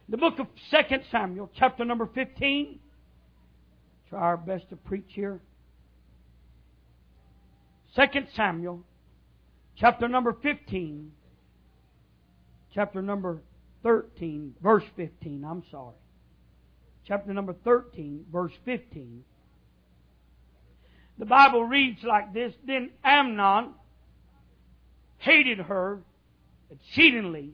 The book of 2 Samuel, chapter number 15. Try our best to preach here. 2 Samuel, chapter number 15. Chapter number 13, verse 15. I'm sorry. Chapter number 13, verse 15. The Bible reads like this. Then Amnon hated her exceedingly,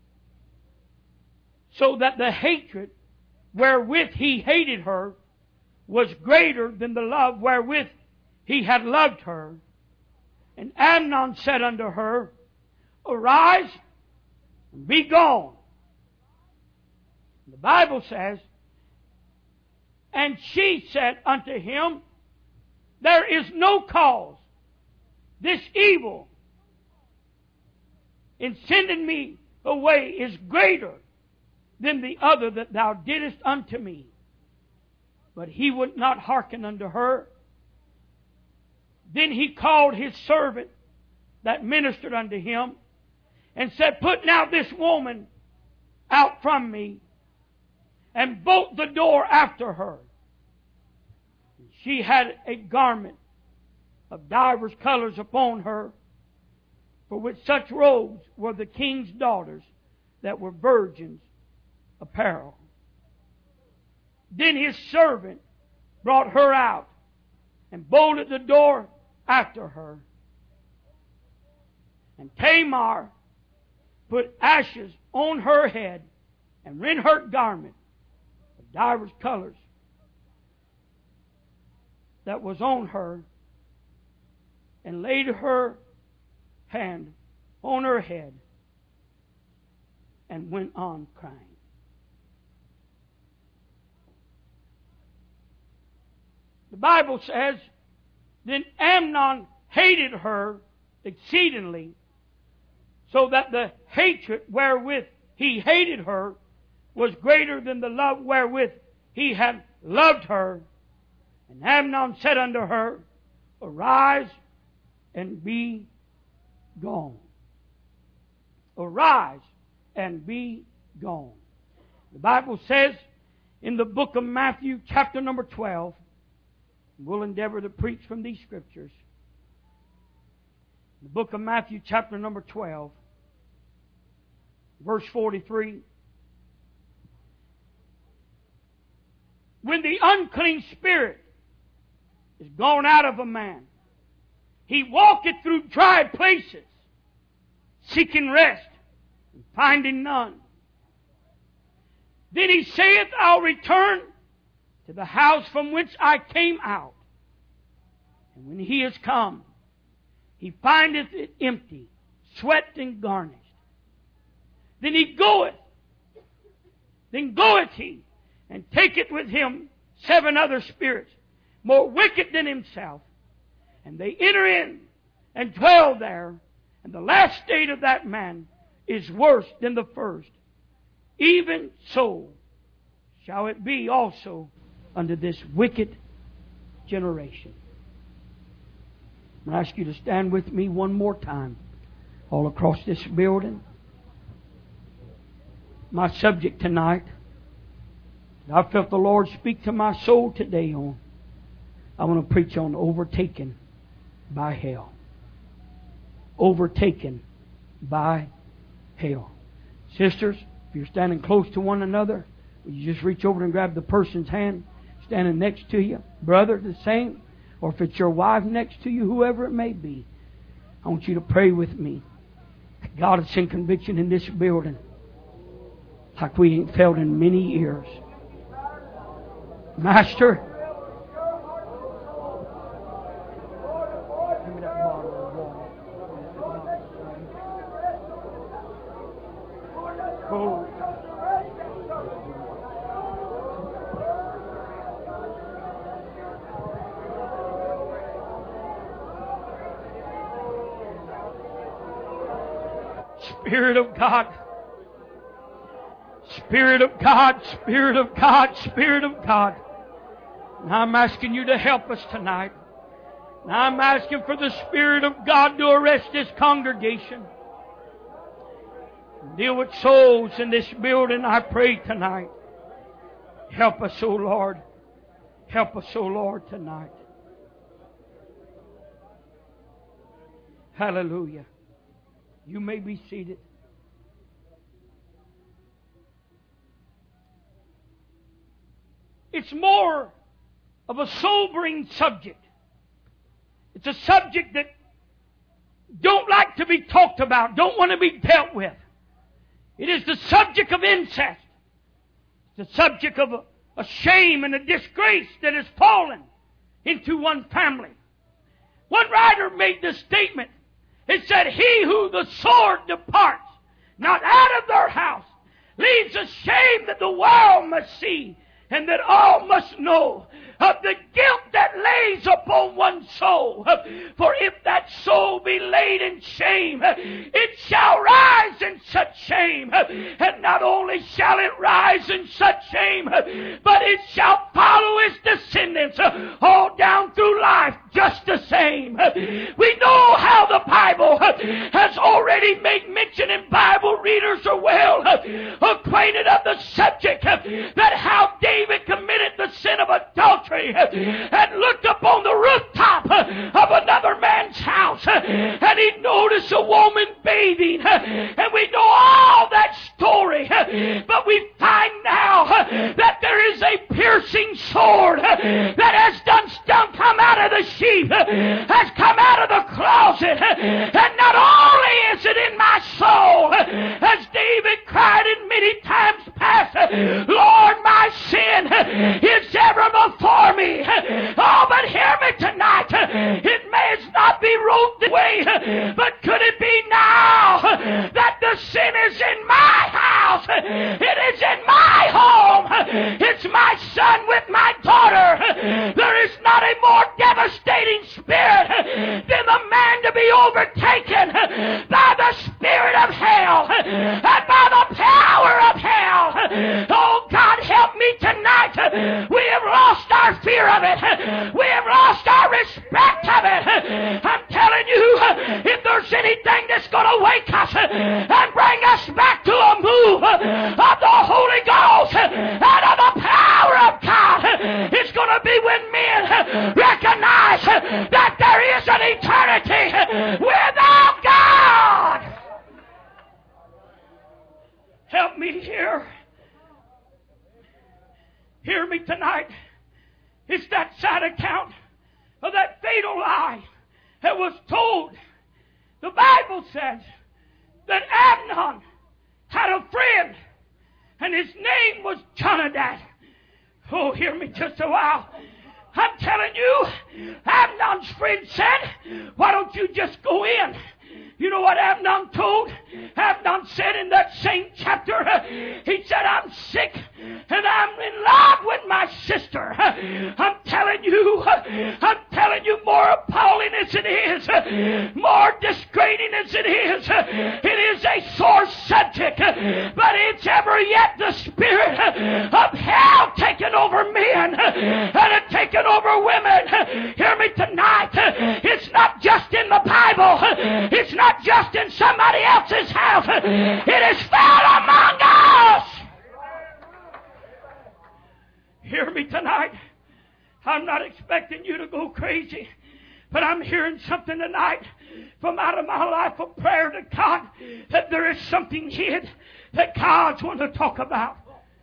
so that the hatred wherewith he hated her was greater than the love wherewith he had loved her. And Amnon said unto her, Arise, and be gone. The Bible says, and she said unto him, There is no cause. This evil in sending me away is greater than the other that thou didst unto me. But he would not hearken unto her. Then he called his servant that ministered unto him, and said, Put now this woman out from me, and bolt the door after her. She had a garment of divers colors upon her, for with such robes were the king's daughters that were virgins apparel. Then his servant brought her out, and bolted the door after her. And Tamar put ashes on her head, and rent her garment of divers colors that was on her, and laid her hand on her head, and went on crying. The Bible says, Then Amnon hated her exceedingly, so that the hatred wherewith he hated her was greater than the love wherewith he had loved her. And Amnon said unto her, Arise and be gone. Arise and be gone. The Bible says in the book of Matthew, chapter number 12, we'll endeavor to preach from these scriptures. The book of Matthew, chapter number 12, verse 43. When the unclean spirit is gone out of a man, he walketh through dry places, seeking rest, and finding none. Then he saith, I'll return to the house from whence I came out. And when he is come, he findeth it empty, swept and garnished. Then goeth he, and taketh with him 7 other spirits, more wicked than himself. And they enter in and dwell there. And the last state of that man is worse than the first. Even so shall it be also unto this wicked generation. I'm going to ask you to stand with me one more time all across this building. My subject tonight, I felt the Lord speak to my soul today on. I want to preach on overtaken by hell. Overtaken by hell. Sisters, if you're standing close to one another, will you just reach over and grab the person's hand standing next to you? Brother, the same. Or if it's your wife next to you, whoever it may be, I want you to pray with me. God has sent conviction in this building like we ain't felt in many years. Master, give me that bottle of water. Oh. Spirit of God, Spirit of God, Spirit of God, Spirit of God. Now I'm asking you to help us tonight. Now I'm asking for the Spirit of God to arrest this congregation. Deal with souls in this building, I pray tonight. Help us, O Lord. Help us, O Lord, tonight. Hallelujah. You may be seated. It's more of a sobering subject. It's a subject that don't like to be talked about, don't want to be dealt with. It is the subject of incest. It's the subject of a shame and a disgrace that has fallen into one family. One writer made this statement. It said, "He who the sword departs, not out of their house, leaves a shame that the world must see, and that all must know of the guilt that lays upon one's soul. For if that soul be laid in shame, it shall rise in such shame. And not only shall it rise in such shame, but it shall follow its descendants all down through life just the same." We know how the Bible has already made mention, and Bible readers are well acquainted of the subject, that how David committed the sin of adultery and looked upon the rooftop of another man's house, and he noticed a woman bathing, and we know all that story. But we find now that there is a piercing sword that has come out of the sheep, has come out of the closet, and not only is it in my soul, as David cried in many times past, "Lord, my sin is ever before me." Oh, but hear me tonight. It may not be wrote this way, but could it be now that the sin is in my house? It is in my home. It's my son with my daughter. There is not a more devastating spirit than the man to be overtaken by the spirit of hell and by the power of hell. Oh, God, help me tonight. We have lost our fear of it. We have lost our respect of it. I'm telling you, if there's anything that's going to wake us and bring us back to a move of the Holy Ghost and of the power of God, it's going to be when men recognize that there is an eternity without God. Help me here. Hear me tonight. It's that sad account of that fatal lie that was told. The Bible says that Amnon had a friend, and his name was Jonadab. Oh, hear me just a while. I'm telling you, Amnon's friend said, "Why don't you just go in?" You know what Amnon told? Amnon said in that same chapter, he said, "I'm sick and I'm in love with my sister." I'm telling you, more appalling as it is, more disgracing as it is a sore subject, but it's ever yet the spirit of hell taking over men and taking over women. Hear me tonight. It's not just in the Bible. It's not just in somebody else's house. It is found among us. Hear me tonight. I'm not expecting you to go crazy, but I'm hearing something tonight from out of my life of prayer to God, that there is something hid that God's want to talk about.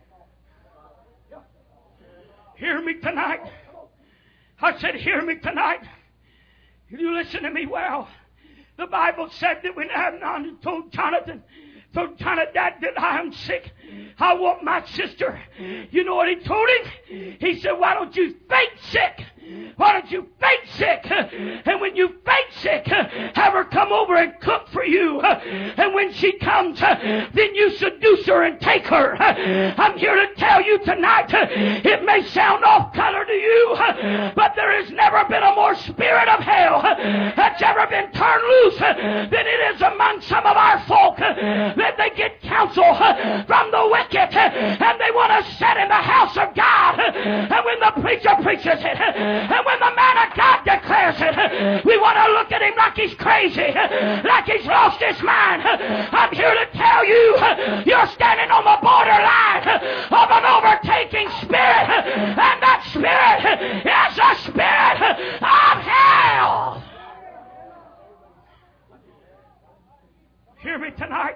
Hear me tonight. I said, hear me tonight. You listen to me well. The Bible said that when Amnon told Jonadab that I am sick, I want my sister. You know what he told him? He said, "Why don't you fake sick? Why don't you fake sick? And when you fake sick, have her come over and cook for you. And when she comes, then you seduce her and take her." I'm here to tell you tonight, it may sound off color to you, but there has never been a more spirit of hell that's ever been turned loose than it is among some of our folk, that they get counsel from the wicked and they want to sit in the house of God, and when the preacher preaches it, And when the man of God declares it, we want to look at him like he's crazy, like he's lost his mind. I'm here to tell you, you're standing on the borderline of an overtaking spirit, and that spirit is a spirit of hell. Hear me tonight.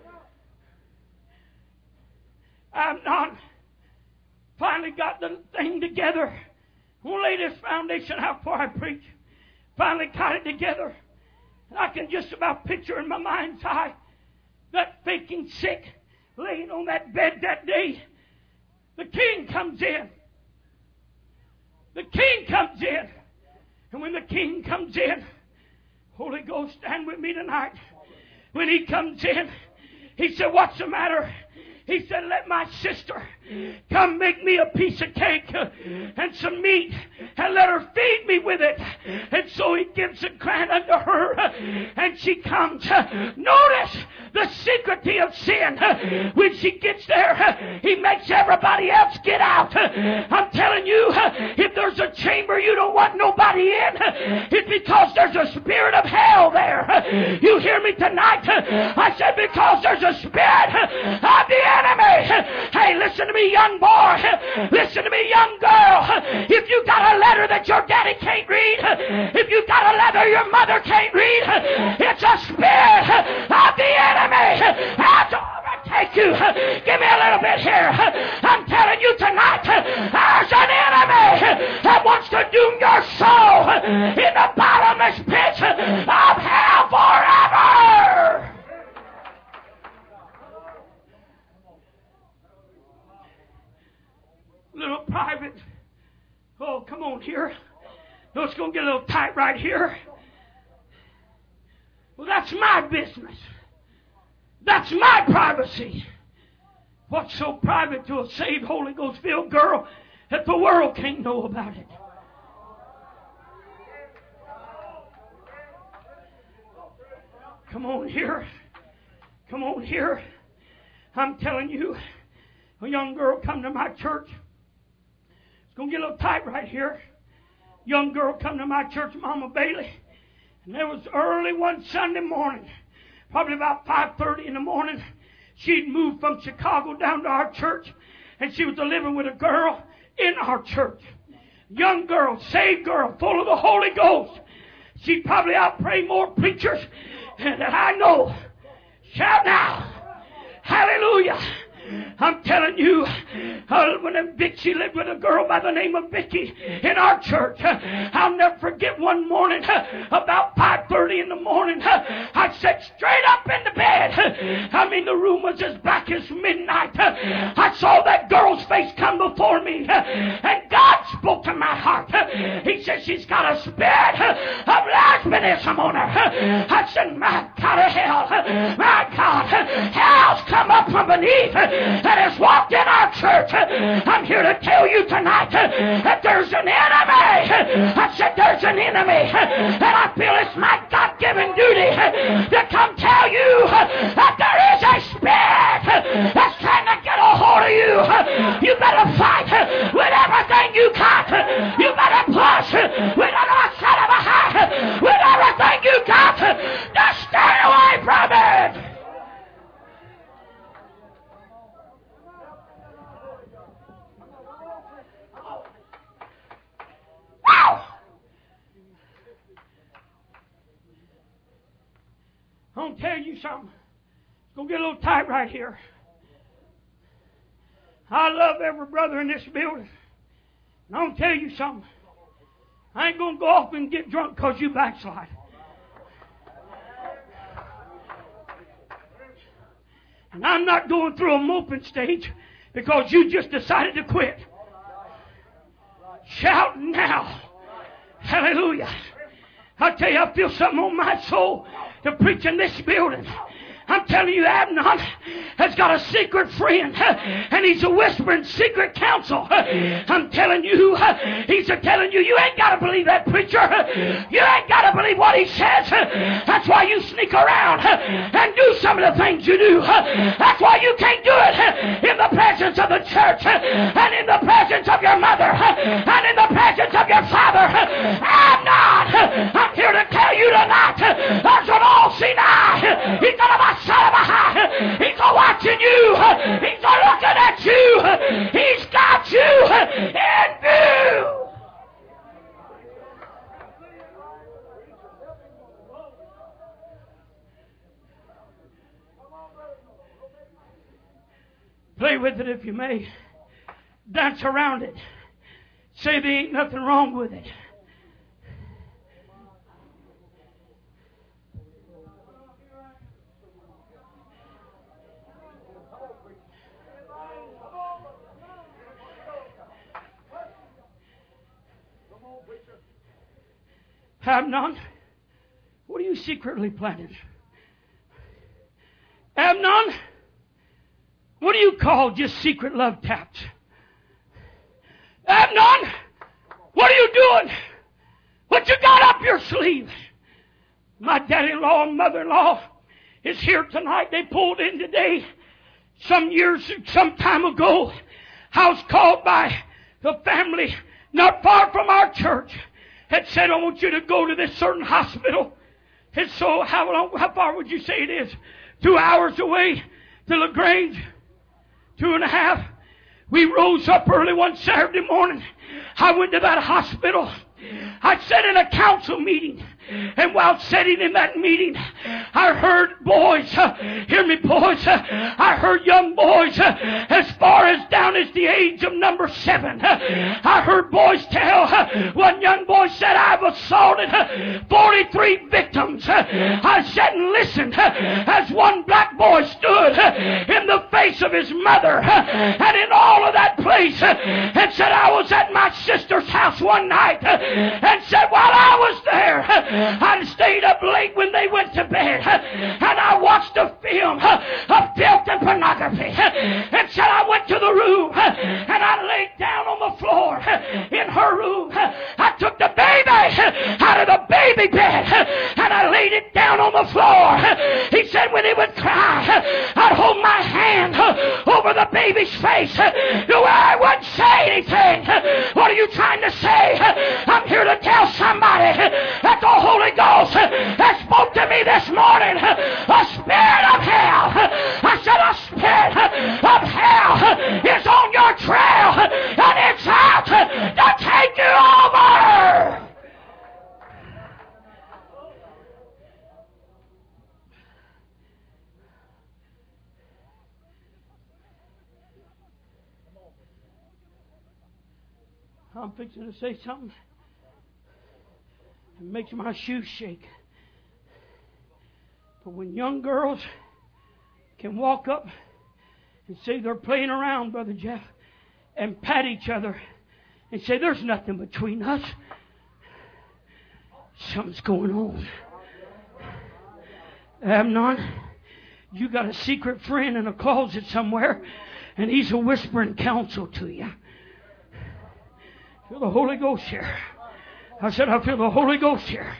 Amnon finally got the thing together. We'll lay this foundation out before I preach. Finally got it together. And I can just about picture in my mind's eye that faking sick laying on that bed that day. The king comes in. The king comes in. And when the king comes in, Holy Ghost, stand with me tonight. When he comes in, he said, what's the matter? He said, let my sister come make me a piece of cake and some meat and let her feed me with it. And so he gives a grant unto her and she comes. Notice the secrecy of sin. When she gets there, he makes everybody else get out. I'm telling you, if there's a chamber you don't want nobody in, it's because there's a spirit of hell there. You hear me tonight? I said because there's a spirit of the enemy. Hey, listen to me, young boy. Listen to me, young girl. If you got a letter that your daddy can't read, if you got a letter your mother can't read, it's a spirit of the enemy. That's overtake you. Give me a little bit here. I'm telling you tonight, there's an enemy that wants to doom your soul in the bottomless pit of hell forever. Little private. Oh, come on here. No, it's going to get a little tight right here. Well, that's my business. That's my privacy. What's so private to a saved Holy Ghost-filled girl that the world can't know about it? Come on here. Come on here. I'm telling you, a young girl come to my church. It's going to get a little tight right here. Young girl come to my church, Mama Bailey. And there was early one Sunday morning, probably about 5:30 in the morning. She'd moved from Chicago down to our church. And she was living with a girl in our church. Young girl, saved girl, full of the Holy Ghost. She'd probably outpray more preachers than I know. Shout now. Hallelujah. I'm telling you, when she lived with a girl by the name of Vicky in our church. I'll never forget one morning, about 5:30 in the morning, I sat straight up in the bed. I mean, the room was as black as midnight. I saw that girl's face come before me, and God spoke to my heart. He said, she's got a spirit of lesbianism on her. I said, my God of hell, my God, hell's come up from beneath that has walked in our church. I'm here to tell you tonight that there's an enemy. I said there's an enemy, and I feel it's my God-given duty to come tell you that there is a spirit that's trying to get a hold of you. You better fight with everything you got. You better push with with everything you got. Just stay away from it. I'm going to tell you something. It's going to get a little tight right here. I love every brother in this building. And I'm going to tell you something. I ain't going to go off and get drunk because you backslide. And I'm not going through a moping stage because you just decided to quit. Shout now. Hallelujah. I tell you, I feel something on my soul to preach in this building. I'm telling you, Amnon has got a secret friend, and he's a whispering secret counsel. I'm telling you, he's telling you, you ain't got to believe that preacher. You ain't got to believe what he says. That's why you sneak around and do some of the things you do. That's why you can't do it in the presence of the church, and in the presence of your mother, and in the presence of your father, He's got you in view. Play with it if you may. Dance around it. Say there ain't nothing wrong with it. Amnon, what are you secretly planning? Amnon, what do you call just secret love taps? Amnon, what are you doing? What you got up your sleeve? My daddy-in-law and mother-in-law is here tonight. They pulled in today. Some time ago, I was called by the family not far from our church. Had said, I want you to go to this certain hospital. And so, how far would you say it is? 2 hours away to LaGrange. 2.5. We rose up early one Saturday morning. I went to that hospital. I sat in a council meeting. And while sitting in that meeting, I heard boys, hear me boys, I heard young boys as far as down as the age of number 7. I heard boys tell, one young boy said, I've assaulted 43 victims. I sat and listened as one black boy stood in the face of his mother and in all of that place and said, I was at my sister's house one night and said, while I was there, I stayed up late when they went to bed, and I watched a film of filth and pornography, and said I went to the room, and I laid down on the floor in her room. I took the baby out of the baby bed, and I laid it down on the floor. He said when he would cry, I'd hold my hand over the baby's face, where I wouldn't say anything. What are you trying to say? I'm here to tell somebody that the Holy Ghost has spoke to me this morning. A spirit of hell. I said a spirit of hell is on your trail and it's out to take you over. I'm fixing to say something. It makes my shoes shake. But when young girls can walk up and say they're playing around, Brother Jeff, and pat each other and say there's nothing between us, something's going on. Amnon, you got a secret friend in a closet somewhere, and he's a whispering counsel to you. Feel the Holy Ghost here. I said, I feel the Holy Ghost here.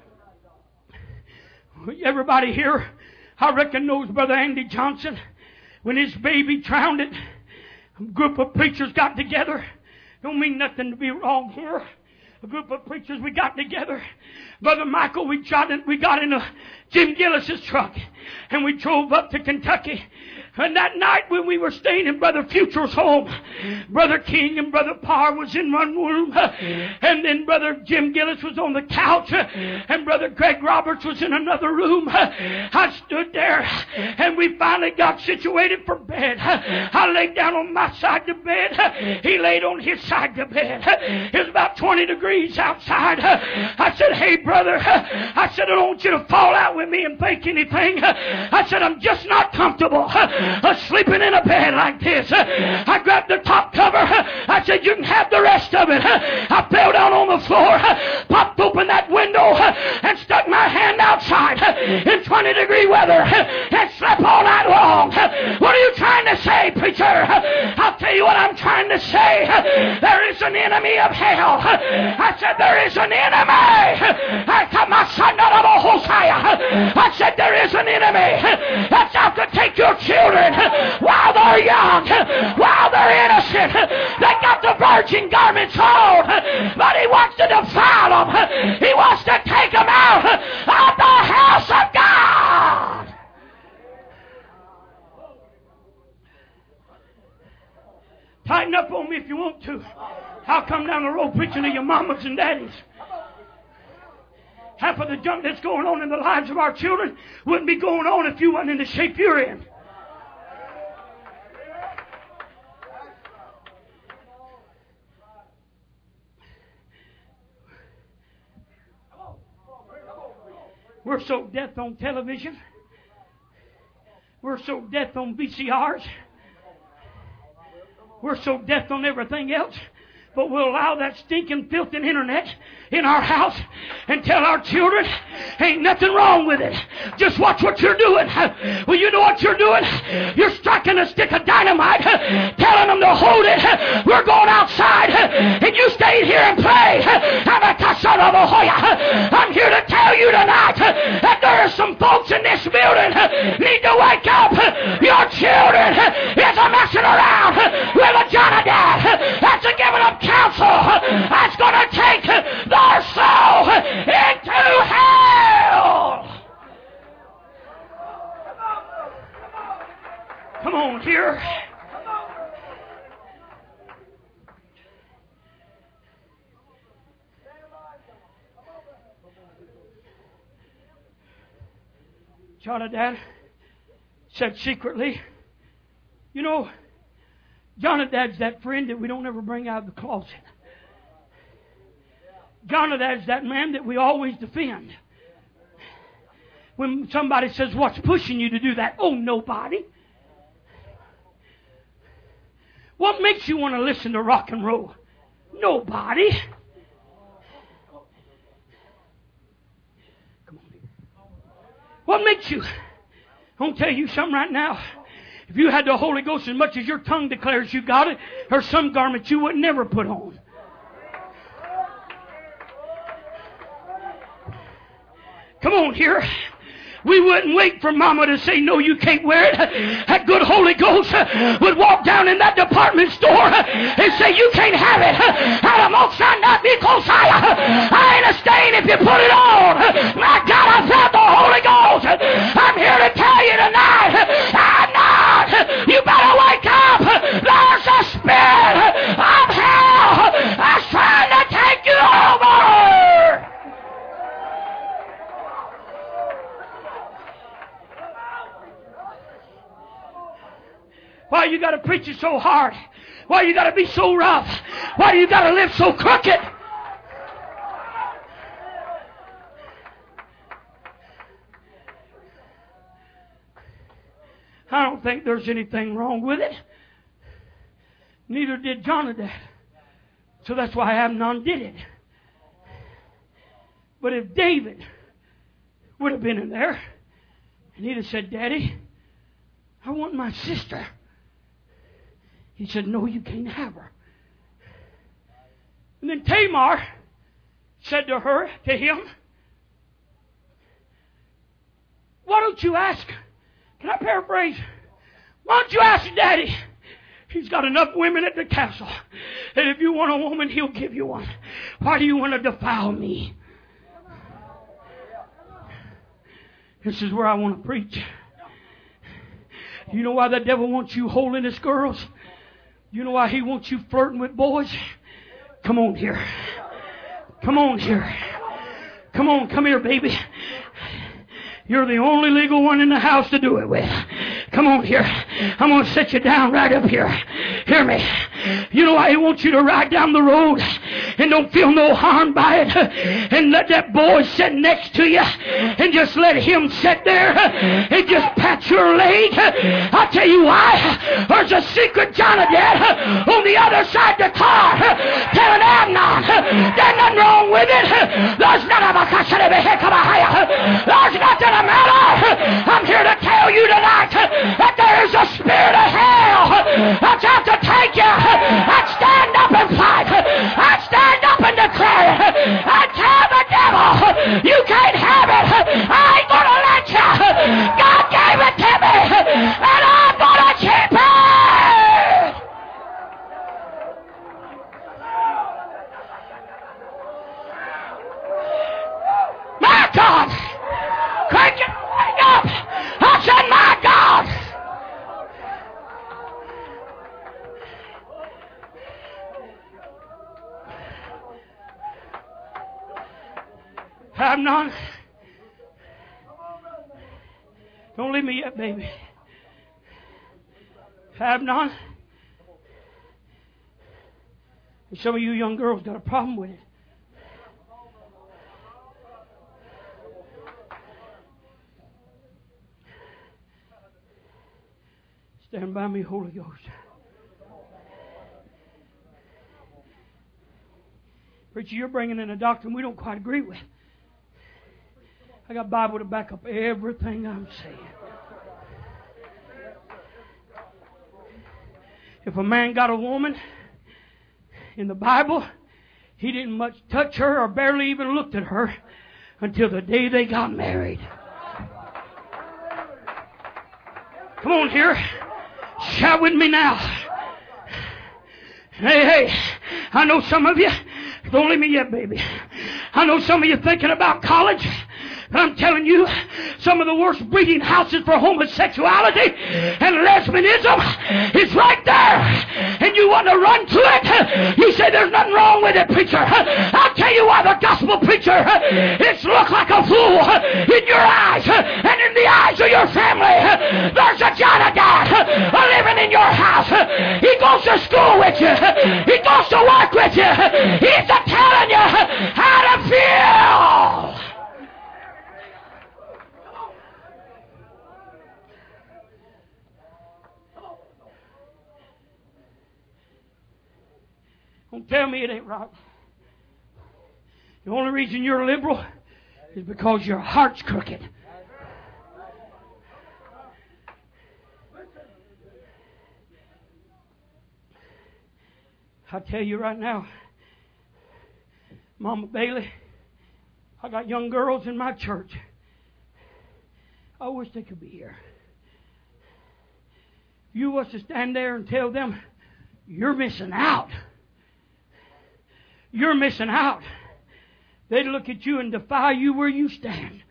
Everybody here, I reckon, knows Brother Andy Johnson. When his baby drowned it, a group of preachers got together. Don't mean nothing to be wrong here. A group of preachers, we got together. Brother Michael, we got in a Jim Gillis's truck, and we drove up to Kentucky. And that night when we were staying in Brother Future's home, Brother King and Brother Parr was in one room, and then Brother Jim Gillis was on the couch, and Brother Greg Roberts was in another room. I stood there, and we finally got situated for bed. I laid down on my side of the bed. He laid on his side of the bed. It was about 20 degrees outside. I said, hey, brother, I said, I don't want you to fall out with me and think anything. I said, I'm just not comfortable sleeping in a bed like this. I grabbed the top cover. I said, you can have the rest of it. I fell down on the floor, popped open that window, and stuck my hand outside in 20-degree weather and slept all night long. What are you trying to say, preacher? I'll tell you what I'm trying to say. There is an enemy of hell. I said, there is an enemy. I said, there is an enemy that's out to take your children while they're young, while they're innocent. They got the virgin garments on, but he wants to defile them. He wants to take them out of the house of God. Tighten up on me if you want to. I'll come down the road preaching to your mamas and daddies. Half of the junk that's going on in the lives of our children wouldn't be going on if you wasn't in the shape you're in. We're so deaf on television. We're so deaf on VCRs. We're so deaf on everything else. But we'll allow that stinking, filthy internet in our house and tell our children ain't nothing wrong with it. Just watch what you're doing. Well, you know what you're doing? You're striking a stick of dynamite, telling them to hold it. We're going outside, and you stay here and play. I'm here to tell you tonight that there are some folks in this building need to wake up. Your children is a messing around with a Jonadab that's a giving them counsel that's going to take their soul into hell. Come on here. Jonadab said secretly, you know, Jonadab's that friend that we don't ever bring out of the closet. Jonadab's that man that we always defend. When somebody says, what's pushing you to do that? Oh, nobody. What makes you want to listen to rock and roll? Nobody. Come on. What makes you? I'm going to tell you something right now. If you had the Holy Ghost as much as your tongue declares you got it, there's some garments you would never put on. Come on here. We wouldn't wait for Mama to say, no, you can't wear it. That good Holy Ghost would walk down in that department store and say, you can't have it. I ain't a stain if you put it on. My God, I felt the Holy Ghost. I'm here to tell you tonight, I'm not. You better wake up. There's a spirit of hell that's trying to take you over. Why you got to preach it so hard? Why you got to be so rough? Why you got to live so crooked? I don't think there's anything wrong with it. Neither did Jonadab. So that's why Amnon did it. But if David would have been in there and he'd have said, Daddy, I want my sister. He said, no, you can't have her. And then Tamar said to him, why don't you ask? Can I paraphrase? Why don't you ask Daddy? He's got enough women at the castle. And if you want a woman, he'll give you one. Why do you want to defile me? This is where I want to preach. You know why the devil wants you holiness girls? You know why he wants you flirting with boys? Come on here. Come on here. Come on, come here, baby. You're the only legal one in the house to do it with. Come on here. I'm going to set you down right up here. Hear me. You know why he wants you to ride down the road and don't feel no harm by it, and let that boy sit next to you and just let him sit there and just pat your leg? I'll tell you why. There's a secret Jonadab on the other side of the car telling Amnon there's nothing wrong with it. There's nothing the matter. I'm here to tell you tonight that there is a spirit of hell that's out to take you. I'd stand up and fight. I'd stand up and declare it. I'd tell the devil, you can't have it. I ain't going to let you. God gave it to me, and I'm going to keep it. My God. Crank it up. I said, my God. Have none. Don't leave me yet, baby. Have none. And some of you young girls got a problem with it. Stand by me, Holy Ghost. Preacher, you're bringing in a doctrine we don't quite agree with. I got Bible to back up everything I'm saying. If a man got a woman in the Bible, he didn't much touch her or barely even looked at her until the day they got married. Come on here. Shout with me now. Hey, I know some of you, don't leave me yet, baby. I know some of you thinking about college. But I'm telling you, some of the worst breeding houses for homosexuality and lesbianism is right there. And you want to run to it? You say there's nothing wrong with it, preacher. I'll tell you why the gospel preacher, it's look like a fool in your eyes and in the eyes of your family. There's a Jonadab living in your house. He goes to school with you. He goes to work with you. He's telling you how to feel. Don't tell me it ain't right. The only reason you're liberal is because your heart's crooked. I tell you right now, Mama Bailey, I got young girls in my church. I wish they could be here. You was to stand there and tell them, you're missing out. You're missing out. They'd look at you and defy you where you stand.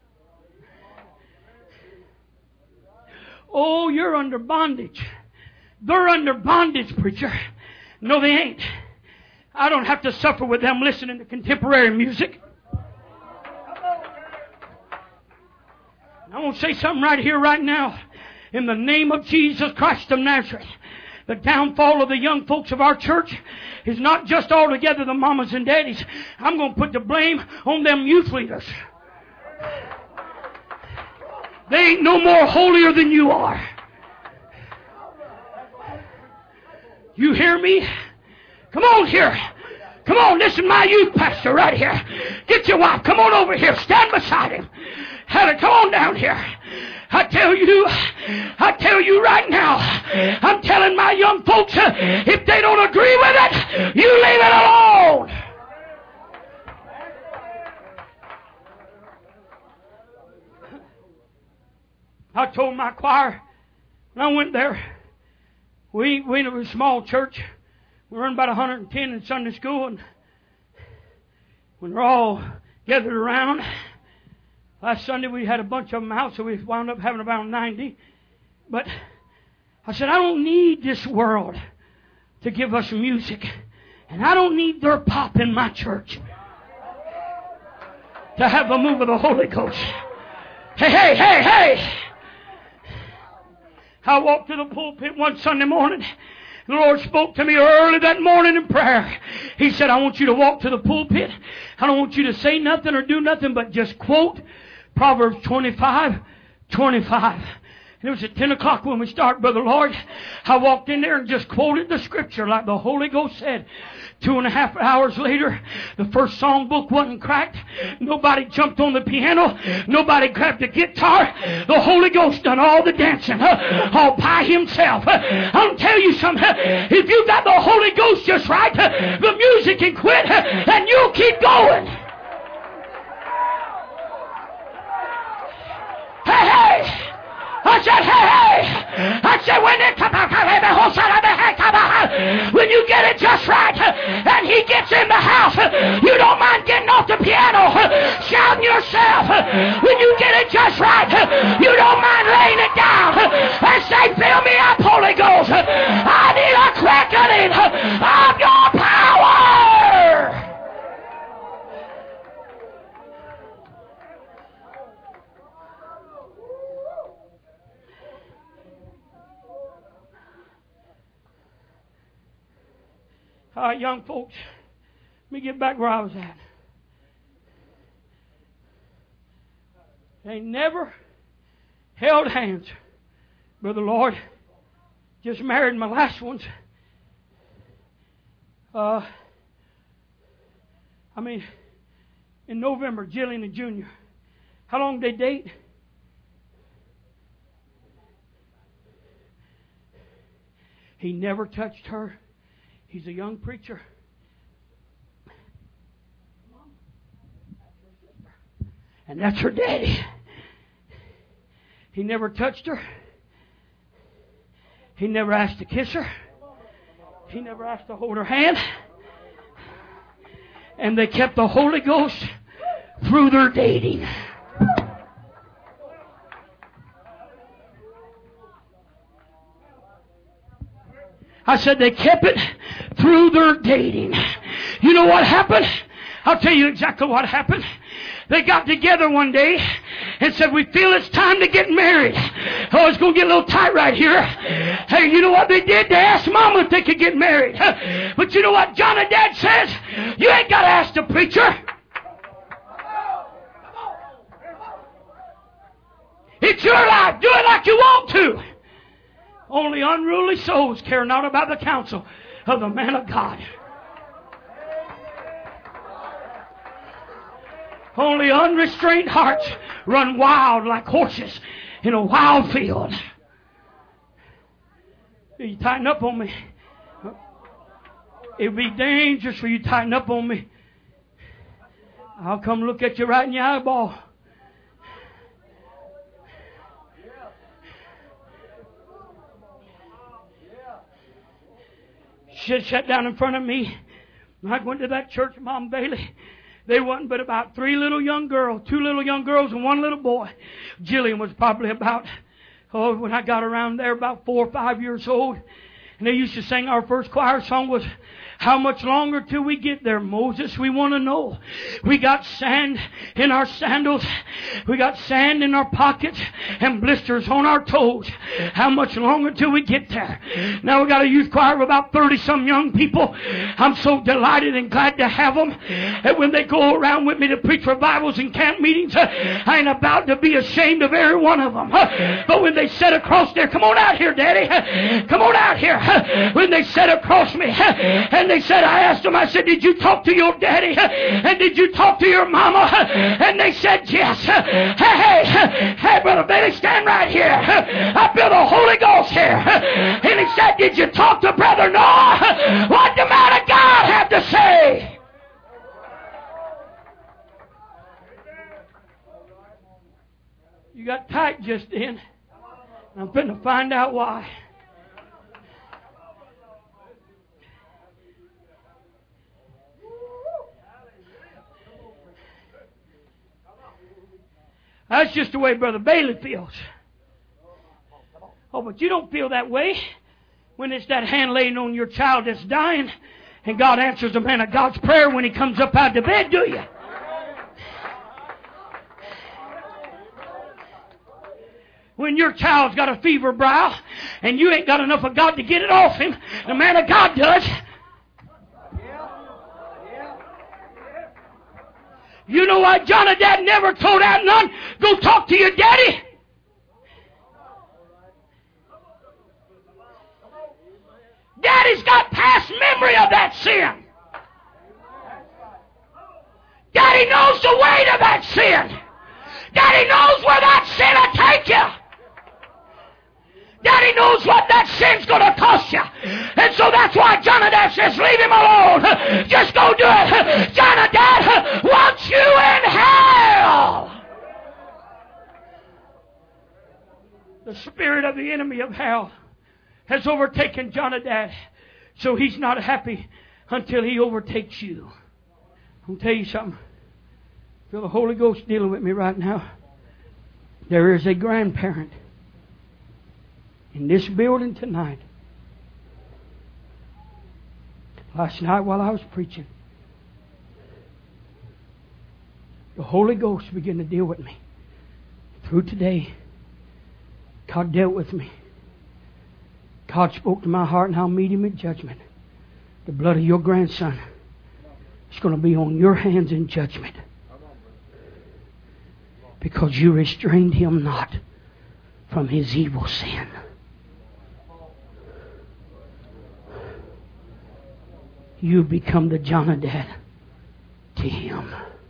Oh, you're under bondage. They're under bondage, preacher. No, they ain't. I don't have to suffer with them listening to contemporary music. I want to say something right here, right now. In the name of Jesus Christ of Nazareth. The downfall of the young folks of our church is not just altogether the mamas and daddies. I'm going to put the blame on them youth leaders. They ain't no more holier than you are. You hear me? Come on here. Come on, this is my youth pastor right here. Get your wife. Come on over here. Stand beside him. Helen, come on down here. I tell you right now, I'm telling my young folks, if they don't agree with it, you leave it alone. I told my choir when I went there, we were a small church. We were about 110 in Sunday school, and when we're all gathered around, last Sunday we had a bunch of them out, so we wound up having about 90. But I said, I don't need this world to give us music. And I don't need their pop in my church to have the move of the Holy Ghost. Hey. I walked to the pulpit one Sunday morning. The Lord spoke to me early that morning in prayer. He said, I want you to walk to the pulpit. I don't want you to say nothing or do nothing but just quote Proverbs 25:25. And it was at 10 o'clock when we started, Brother Lloyd. I walked in there and just quoted the scripture like the Holy Ghost said. 2.5 hours later, the first song book wasn't cracked. Nobody jumped on the piano. Nobody grabbed the guitar. The Holy Ghost done all the dancing all by himself. I'll tell you something. If you got the Holy Ghost just right, the music can quit and you'll keep going. Hey! I said, hey! I said, when you get it just right and he gets in the house, you don't mind getting off the piano, shouting yourself. When you get it just right, you don't mind laying it down and say, fill me up, Holy Ghost. I need a quickening of your power. All right, young folks, let me get back where I was at. They never held hands. Brother Lord, just married my last ones. In November, Jillian and Junior. How long did they date? He never touched her. He's a young preacher. And that's her daddy. He never touched her. He never asked to kiss her. He never asked to hold her hand. And they kept the Holy Ghost through their dating. I said they kept it through their dating. You know what happened? I'll tell you exactly what happened. They got together one day and said, we feel it's time to get married. Oh, it's going to get a little tight right here. Hey, you know what they did? They asked Mama if they could get married. But you know what John and Dad says? You ain't got to ask the preacher. It's your life. Do it like you want to. Only unruly souls care not about the counsel of the man of God. Only unrestrained hearts run wild like horses in a wild field. You tighten up on me. It would be dangerous for you to tighten up on me. I'll come look at you right in your eyeball. She sat down in front of me. I went to that church, Mom Bailey. They wasn't but about 3 little young girls, 2 little young girls and 1 little boy. Jillian was probably about, when I got around there, about 4 or 5 years old. And they used to sing our first choir song was, how much longer till we get there, Moses? We want to know. We got sand in our sandals. We got sand in our pockets and blisters on our toes. How much longer till we get there? Now we got a youth choir of about 30-some young people. I'm so delighted and glad to have them. And when they go around with me to preach revivals and camp meetings, I ain't about to be ashamed of every one of them. But when they sat across there, come on out here, Daddy. Come on out here. When they sat across me, and they said, I asked them, I said, did you talk to your daddy? And did you talk to your mama? And they said, yes. Hey, Brother Bailey, stand right here. I feel the Holy Ghost here. And he said, did you talk to Brother Noah? What the man of God have to say? You got tight just then. I'm finna find out why. That's just the way Brother Bailey feels. Oh, but you don't feel that way when it's that hand laying on your child that's dying and God answers the man of God's prayer when he comes up out of bed, do you? When your child's got a fever brow and you ain't got enough of God to get it off him, the man of God does. You know why John and Dad never told out none? Go talk to your daddy. Daddy's got past memory of that sin. Daddy knows the weight of that sin. Daddy knows where that sin will take you. Daddy knows what that sin's going to cost you. And so that's why John and Dad says, leave him alone. Just go do it. John and Dad wants you in hell. The spirit of the enemy of hell has overtaken John and Dad. So he's not happy until he overtakes you. I'm going to tell you something. I feel the Holy Ghost dealing with me right now. There is a grandparent in this building tonight. Last night while I was preaching, the Holy Ghost began to deal with me. Through today, God dealt with me. God spoke to my heart, and I'll meet Him in judgment. the blood of your grandson is going to be on your hands in judgment. Because you restrained him not from his evil sin. You become the Jonadab to him.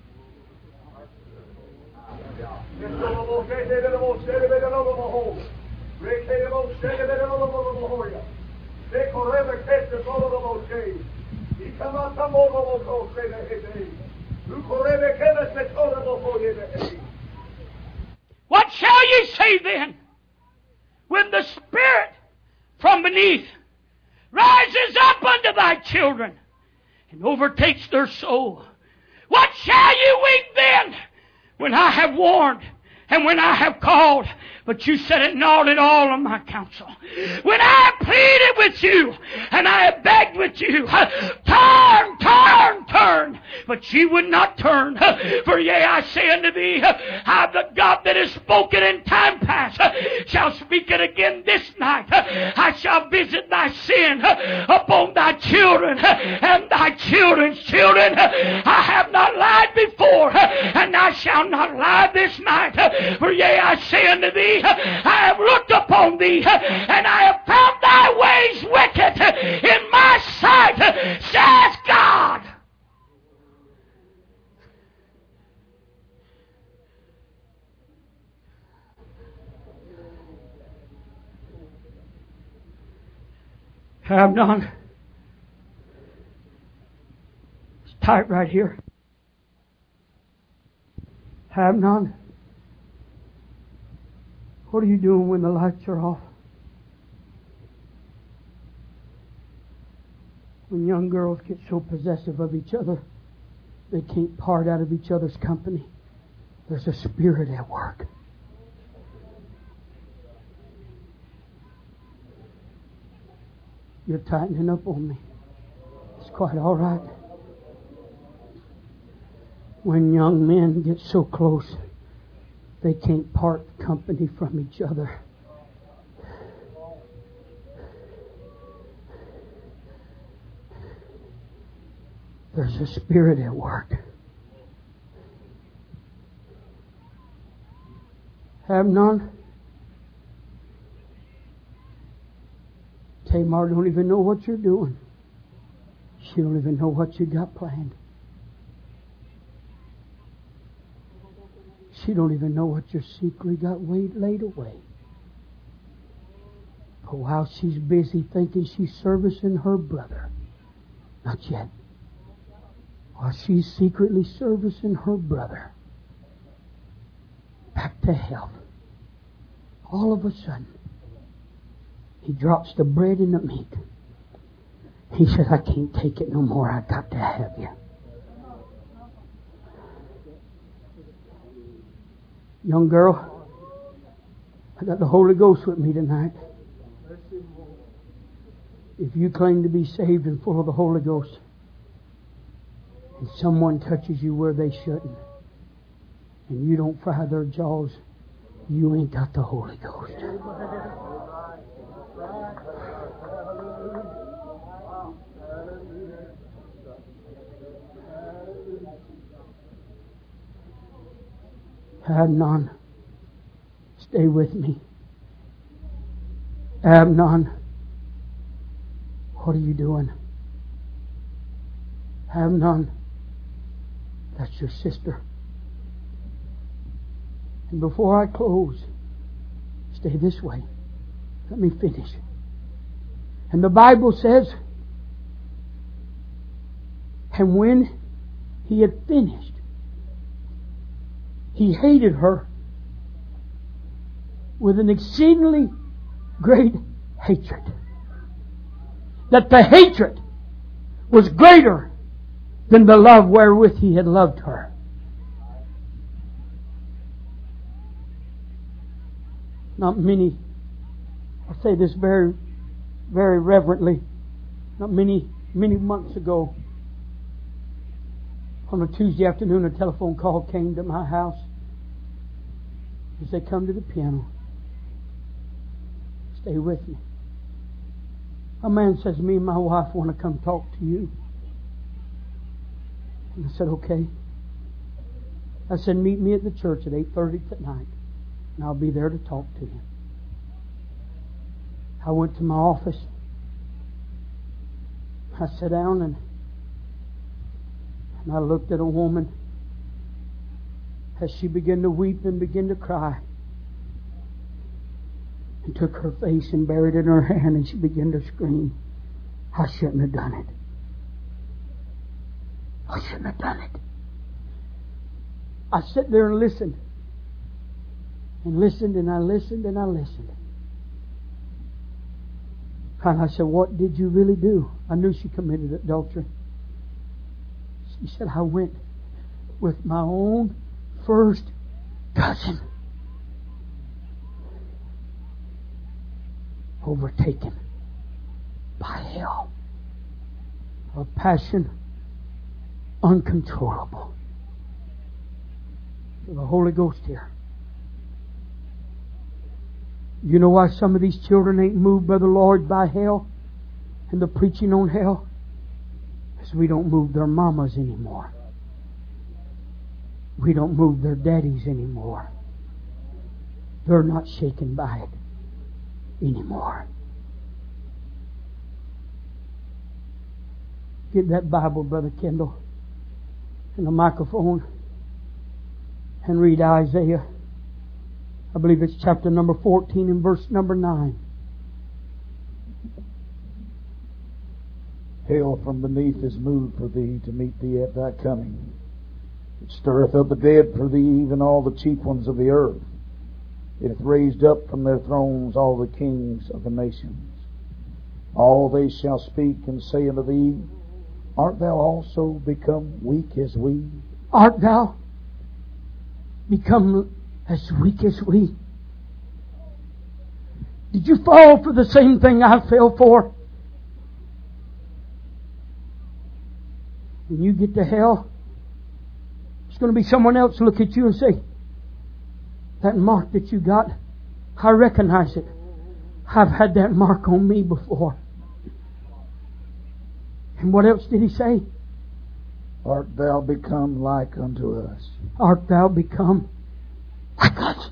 What shall ye say then when the Spirit from beneath rises up unto thy children and overtakes their soul? What shall you weep then when I have warned and when I have called, but you set at naught at all on my counsel? When I have pleaded with you and I have begged with you, turn, turn, turn, but ye would not turn. For yea, I say unto thee, I, the God that has spoken in time past, shall speak it again this night. I shall visit thy sin upon thy children and thy children's children. I have not lied before, and I shall not lie this night. For yea, I say unto thee, I have looked upon thee, and I have found thy ways wicked in my sight, says God. Amnon, it's tight right here. Amnon, what are you doing when the lights are off? When young girls get so possessive of each other, they can't part out of each other's company. There's a spirit at work. You're tightening up on me. It's quite all right. When young men get so close, they can't part company from each other. There's a spirit at work. Amnon, Tamar don't even know what you're doing. She don't even know what you got planned. She don't even know what you secretly got laid away. But while she's busy thinking she's servicing her brother, not yet. While she's secretly servicing her brother back to health, all of a sudden, he drops the bread and the meat. He said, I can't take it no more. I got to have you. Young girl, I got the Holy Ghost with me tonight. If you claim to be saved and full of the Holy Ghost, and someone touches you where they shouldn't, and you don't fry their jaws, you ain't got the Holy Ghost. Amnon, stay with me. Amnon, what are you doing? Amnon, that's your sister. And before I close, stay this way. Let me finish. And the Bible says, and when he had finished, he hated her with an exceedingly great hatred. That the hatred was greater than the love wherewith he had loved her. Not many, I say this very, very reverently, not many months ago, on a Tuesday afternoon, a telephone call came to my house. He said, come to the piano. Stay with me. A man says, me and my wife want to come talk to you. And I said, okay. I said, meet me at the church at 8:30 tonight, and I'll be there to talk to you. I went to my office. I sat down and I looked at a woman as she began to weep and began to cry, and took her face and buried it in her hand, and she began to scream, I shouldn't have done it. I shouldn't have done it. I sat there and listened. And listened and I listened and I listened. And I said, what did you really do? I knew she committed adultery. She said, I went with my own first cousin. Overtaken by hell. A passion uncontrollable. The Holy Ghost here. You know why some of these children ain't moved by the Lord by hell and the preaching on hell? Because we don't move their mamas anymore. We don't move their daddies anymore. They're not shaken by it anymore. Get that Bible, Brother Kendall, and the microphone, and read Isaiah. I believe it's chapter number 14 and verse number 9. Hell from beneath is moved for thee to meet thee at thy coming. It stirreth up the dead for thee, even all the chief ones of the earth. It hath raised up from their thrones all the kings of the nations. All they shall speak and say unto thee, Art thou also become weak as we? Art thou become as weak as we? Did you fall for the same thing I fell for? When you get to hell, there's going to be someone else look at you and say, that mark that you got, I recognize it. I've had that mark on me before. And what else did he say? Art thou become like unto us? Art thou become like us?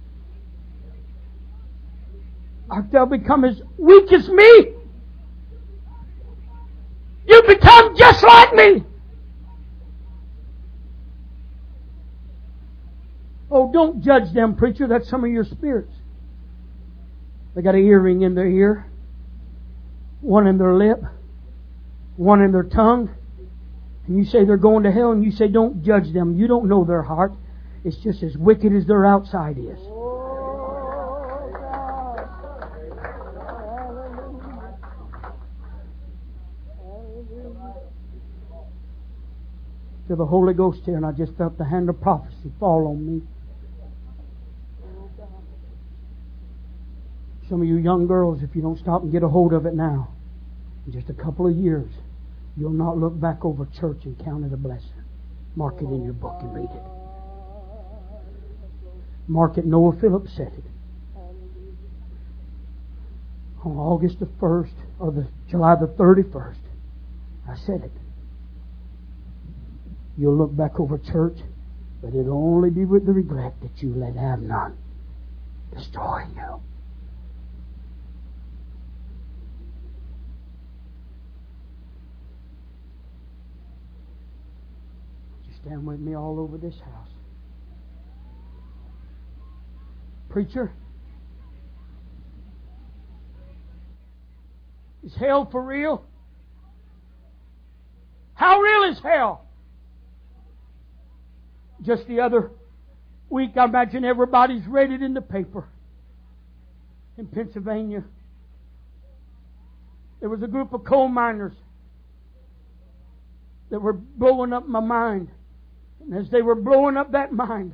Art thou become as weak as me? You become just like me. Oh, don't judge them, preacher. That's some of your spirits. They got an earring in their ear, one in their lip, one in their tongue. And you say they're going to hell, and you say don't judge them. You don't know their heart. It's just as wicked as their outside is. To the Holy Ghost here, and I just felt the hand of prophecy fall on me. Some of you young girls, if you don't stop and get a hold of it now, in just a couple of years, you'll not look back over church and count it a blessing. Mark it in your book and read it. Mark it. Noah Phillips said it. On August the 1st, or July the 31st, I said it. You'll look back over church, but it'll only be with the regret that you let Amnon destroy you. Stand with me all over this house. Preacher, is hell for real? How real is hell? Just the other week, I imagine everybody's read it in the paper. In Pennsylvania, there was a group of coal miners that were blowing up my mind. And as they were blowing up that mine,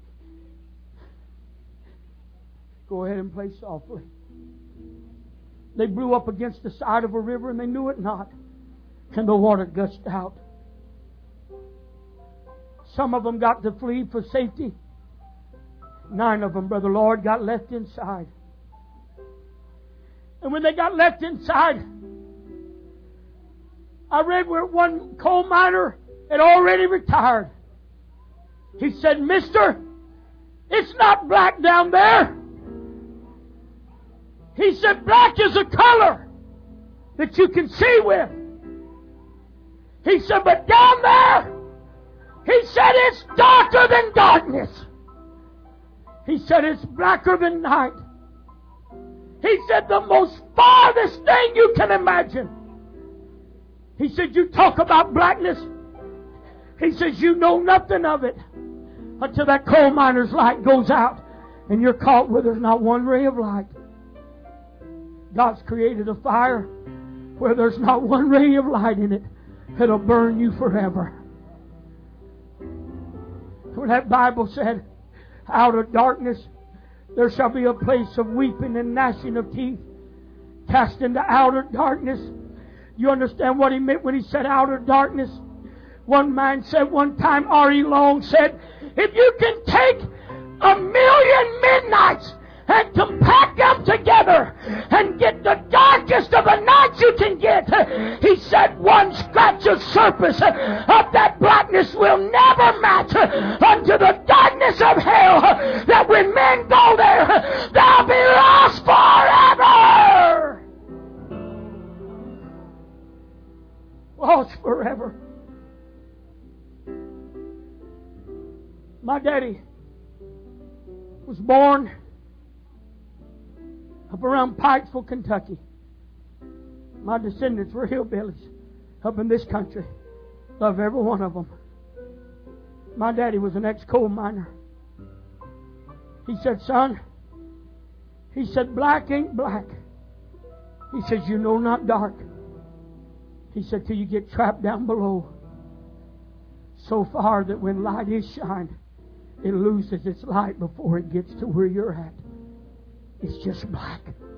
go ahead and play softly. They blew up against the side of a river and they knew it not. And the water gushed out. Some of them got to flee for safety. 9 of them, Brother Lord, got left inside. And when they got left inside, I read where one coal miner had already retired. He said, "Mister, it's not black down there." He said, "Black is a color that you can see with." He said, "But down there," he said, "it's darker than darkness." He said, "It's blacker than night." He said, "The most farthest thing you can imagine." He said, "You talk about blackness." He says, "You know nothing of it until that coal miner's light goes out and you're caught where there's not one ray of light." God's created a fire where there's not one ray of light in it. It'll burn you forever. When that Bible said, "Out of darkness there shall be a place of weeping and gnashing of teeth," cast into outer darkness. You understand what he meant when he said outer darkness? One man said one time, R.E. Long said, "If you can take 1,000,000 midnights and compact them together and get the darkest of the nights you can get," he said, "one scratch of surface of that blackness will never match unto the darkness of hell, that when men go there, they'll be lost forever." Lost forever. My daddy was born up around Pikesville, Kentucky. My descendants were hillbillies up in this country. Love every one of them. My daddy was an ex-coal miner. He said, "Son," he said, "black ain't black." He says, "You know not dark." He said, "Till you get trapped down below so far that when light is shined, it loses its light before it gets to where you're at. It's just black."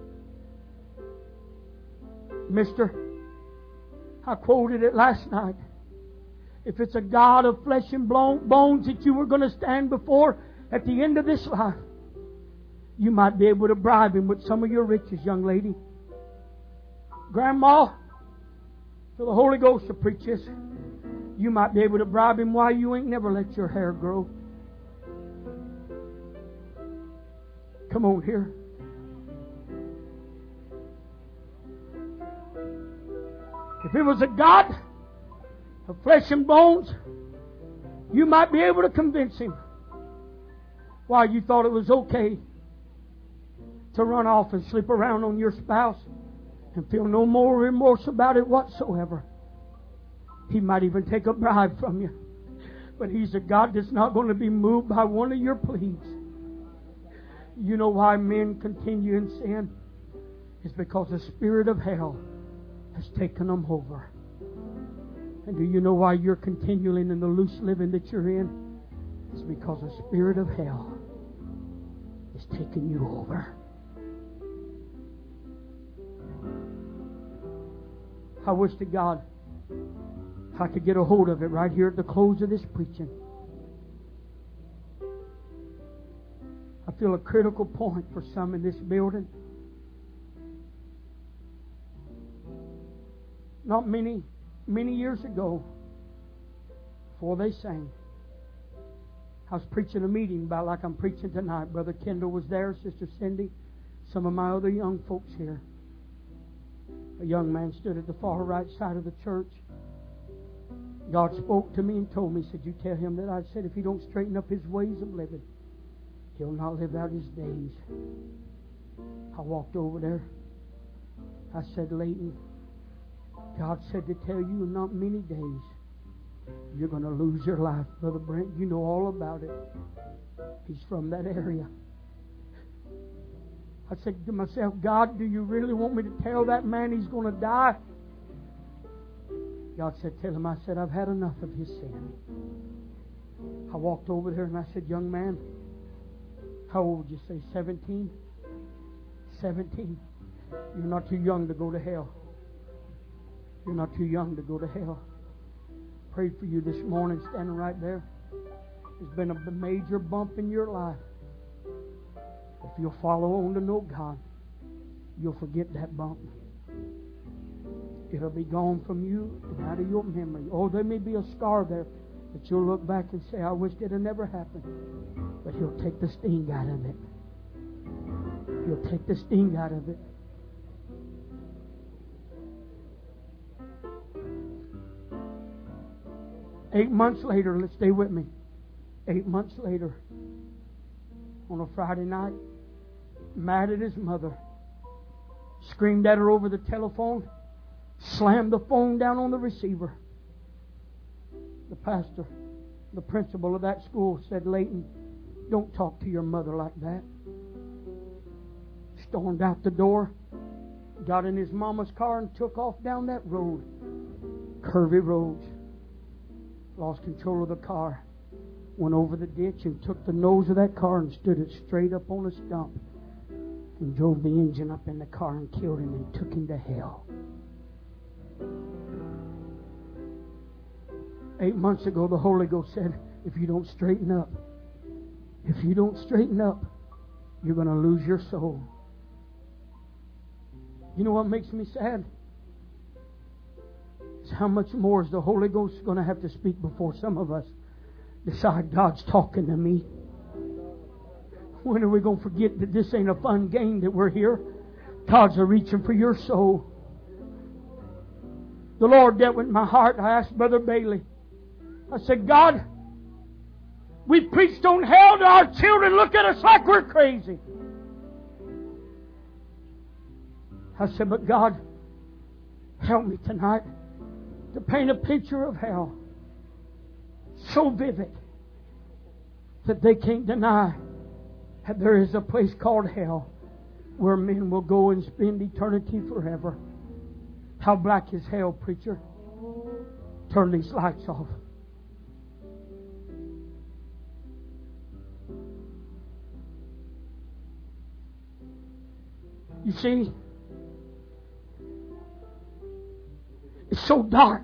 Mister, I quoted it last night. If it's a God of flesh and bones that you were going to stand before at the end of this life, you might be able to bribe Him with some of your riches, young lady. Grandma, for the Holy Ghost to preach this, you might be able to bribe Him why you ain't never let your hair grow. Come on here. If it was a God of flesh and bones, you might be able to convince Him why you thought it was okay to run off and slip around on your spouse and feel no more remorse about it whatsoever. He might even take a bribe from you. But He's a God that's not going to be moved by one of your pleas. You know why men continue in sin? It's because the spirit of hell has taken them over. And do you know why you're continuing in the loose living that you're in? It's because the spirit of hell is taking you over. I wish to God I could get a hold of it right here at the close of this preaching. I feel a critical point for some in this building. Not many years ago, before they sang, I was preaching a meeting about like I'm preaching tonight. Brother Kendall was there, Sister Cindy, some of my other young folks here. A young man stood at the far right side of the church. God spoke to me and told me, said, "You tell him that," I said, "if he don't straighten up his ways of living, he'll not live out his days." I walked over there. I said, "Leighton, God said to tell you in not many days you're going to lose your life." Brother Brent, you know all about it. He's from that area. I said to myself, "God, do you really want me to tell that man he's going to die?" God said, "Tell him." I said, "I've had enough of his sin." I walked over there and I said, "Young man, how old would you say? 17? 17. You're not too young to go to hell. You're not too young to go to hell. Prayed for you this morning, standing right there. There's been a major bump in your life. If you'll follow on to know God, you'll forget that bump. It'll be gone from you and out of your memory. Oh, there may be a scar there that you'll look back and say, I wish it had never happened. But He'll take the sting out of it. He'll take the sting out of it. Eight months later, let's stay with me. 8 months later, on a Friday night, mad at his mother, screamed at her over the telephone, slammed the phone down on the receiver. The pastor, the principal of that school said, Leighton, don't talk to your mother like that. Stormed out the door, got in his mama's car and took off down that road. Curvy roads. Lost control of the car. Went over the ditch and took the nose of that car and stood it straight up on a stump. And drove the engine up in the car and killed him and took him to hell. 8 months ago, the Holy Ghost said, if you don't straighten up, you're going to lose your soul. You know what makes me sad? It's how much more is the Holy Ghost going to have to speak before some of us decide God's talking to me. When are we going to forget that this ain't a fun game that we're here? God's a reaching for your soul. The Lord dealt with my heart. I asked Brother Bailey. I said, God, we preached on hell to our children. Look at us like we're crazy. I said, but God, help me tonight to paint a picture of hell so vivid that they can't deny that there is a place called hell where men will go and spend eternity forever. How black is hell, preacher? Turn these lights off. You see, it's so dark.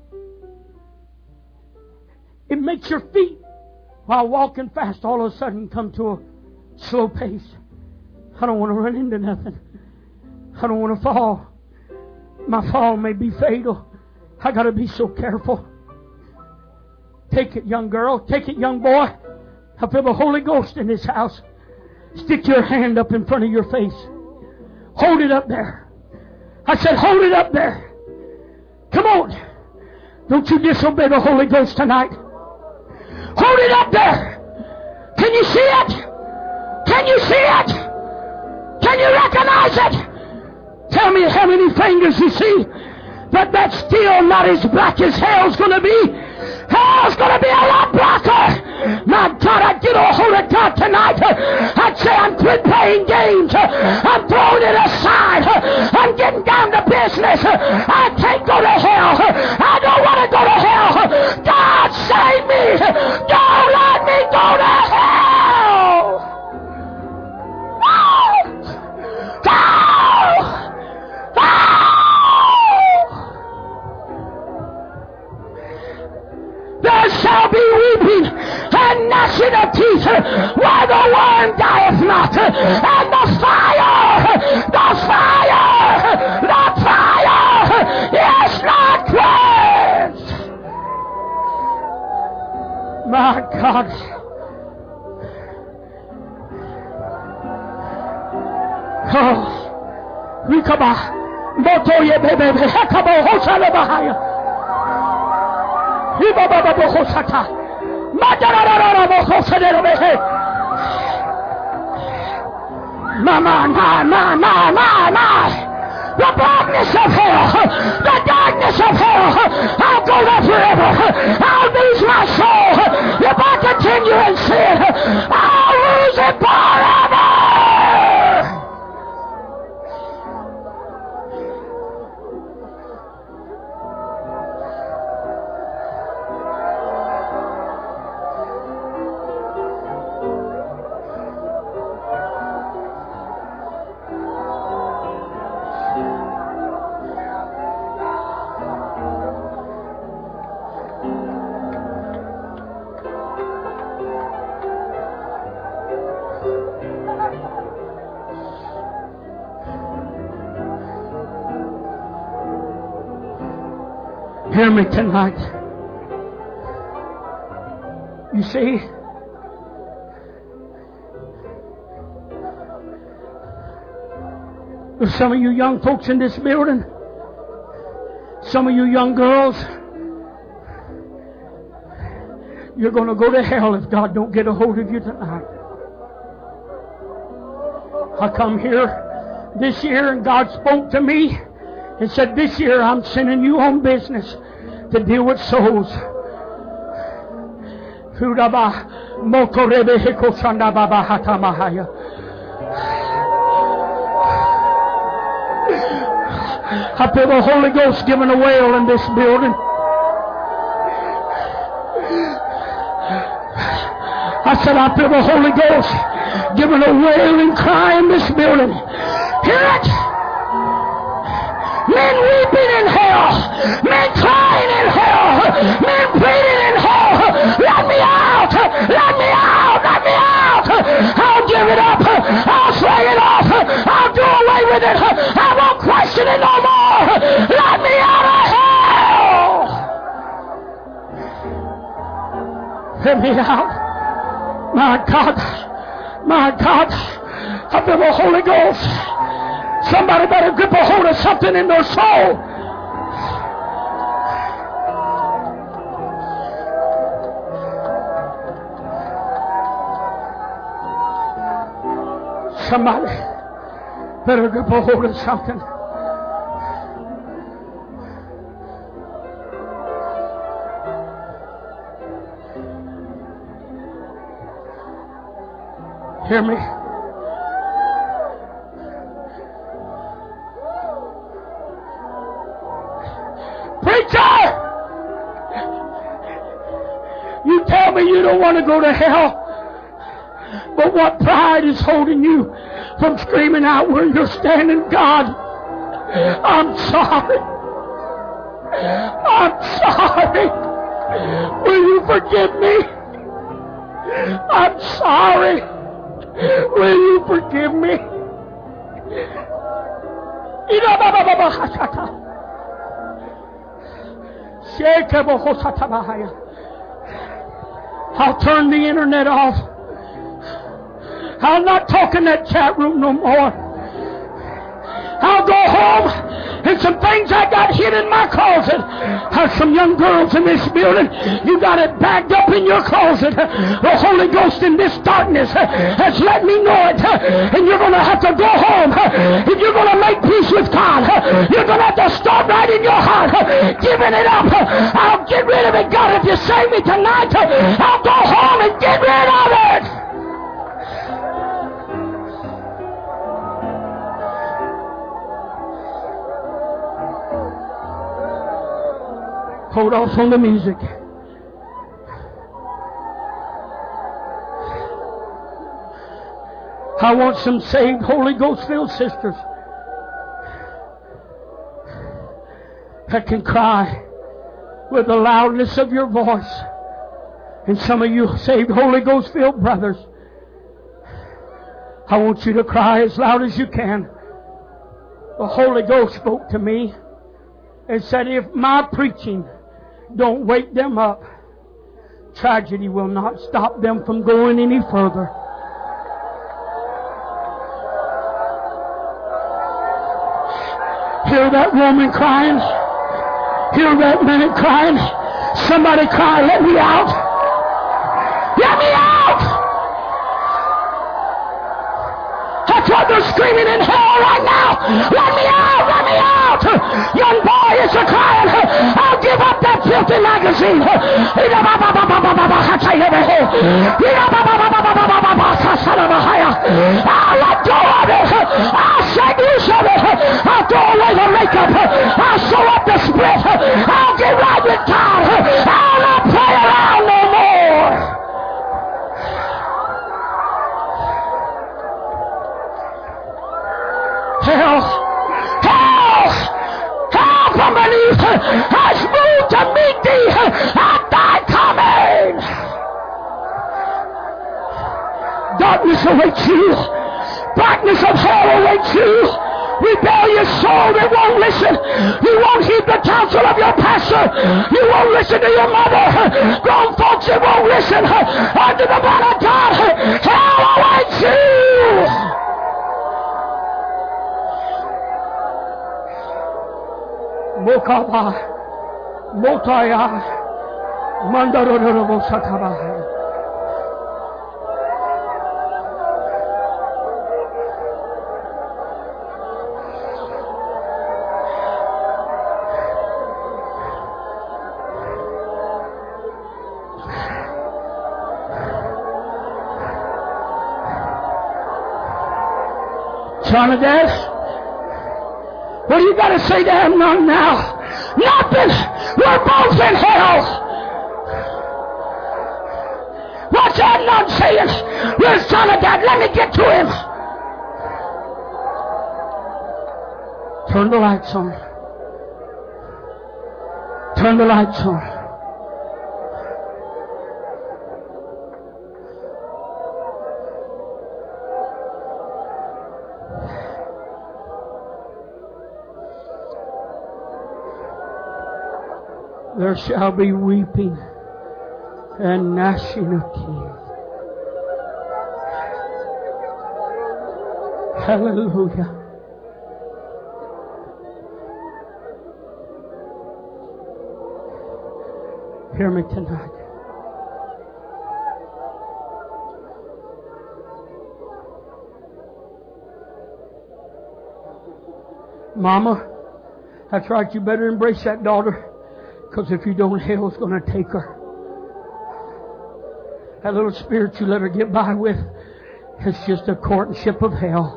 It makes your feet, while walking fast, all of a sudden come to a slow pace. I don't want to run into nothing. I don't want to fall. My fall may be fatal. I got to be so careful. Take it, young girl. Take it, young boy. I feel the Holy Ghost in this house. Stick your hand up in front of your face. Hold it up there. I said, hold it up there. Come on. Don't you disobey the Holy Ghost tonight. Hold it up there. Can you see it? Can you see it? Can you recognize it? Tell me how many fingers you see. But that's still not as black as hell's going to be. Hell's going to be a lot blacker. My God, I'd get a hold of God tonight. I'd say, I'm quit playing games. I'm throwing it aside. I'm getting down to business. I can't go to hell. I don't want to go to hell. God, save me. Don't let me go to hell. No! No! No! There shall be weeping and gnashing of teeth where the worm dieth not, and the fire is not quenched. My God. Oh, Rikaba, Motoye Bebe, Hekabo, Hosala Bahaya. My. The blackness of hell, the darkness of hell, I'll go there forever. I'll lose my soul. If I continue in sin, I'll lose it forever. Hear me tonight. You see, there's some of you young folks in this building, some of you young girls, you're going to go to hell if God don't get a hold of you tonight. I come here this year and God spoke to me and said, this year I'm sending you on business to deal with souls. I feel the Holy Ghost giving a wail in this building. I said, I feel the Holy Ghost giving a wailing cry in this building. Hear it? Men weeping in hell. Men crying in hell. Men pleading in hell. Let me out. Let me out. Let me out. I'll give it up. I'll slay it off. I'll do away with it. I won't question it no more. Let me out of hell. Let me out. My God, my God, I feel the Holy Ghost. Somebody better grip a hold of something in their soul. Somebody better grip a hold of something. Hear me? Preacher! You tell me you don't want to go to hell, but what pride is holding you from screaming out where you're standing? God, I'm sorry. I'm sorry. Will you forgive me? I'm sorry. Will you forgive me? I'll turn the internet off. I'll not talk in that chat room no more. I'll go home, and some things I got hid in my closet. There's some young girls in this building. You got it bagged up in your closet. The Holy Ghost in this darkness has let me know it. And you're going to have to go home. If you're going to make peace with God, you're going to have to start right in your heart, giving it up. I'll get rid of it. God, if you save me tonight, I'll go home and get rid of it. Hold off on the music. I want some saved Holy Ghost filled sisters that can cry with the loudness of your voice. And some of you saved Holy Ghost filled brothers, I want you to cry as loud as you can. The Holy Ghost spoke to me and said, if my preaching don't wake them up, tragedy will not stop them from going any further. Hear that woman crying? Hear that man crying? Somebody cry, let me out! Let me out! That's what they're screaming in hell right now. Let me out! Let me out! Young boy is crying. I'll give up that filthy magazine. I'll let go of it. I'll shake loose of it. I'll throw away the makeup. I'll sew up the split. I'll get right with God. I'll not play around no more. Hell from beneath has moved to meet thee at thy coming. Darkness awaits you. Darkness of hell awaits you. rebellious soul that won't listen. You won't heed the counsel of your pastor. You won't listen to your mother. Grown folks that won't listen unto the man of God. Hell awaits you. Mokaba, Motaya, Mandaroro Sakaba. Jonadab, what do you got to say to him? Not now. Nothing. We're both in hell. What's that not saying? Where's Jonadab? Let me get to him. Turn the lights on. Turn the lights on. There shall be weeping and gnashing of teeth. Hallelujah. Hear me tonight. Mama, that's right. You better embrace that daughter. Because if you don't, hell's going to take her. That little spirit you let her get by with, it's just a courtship of hell.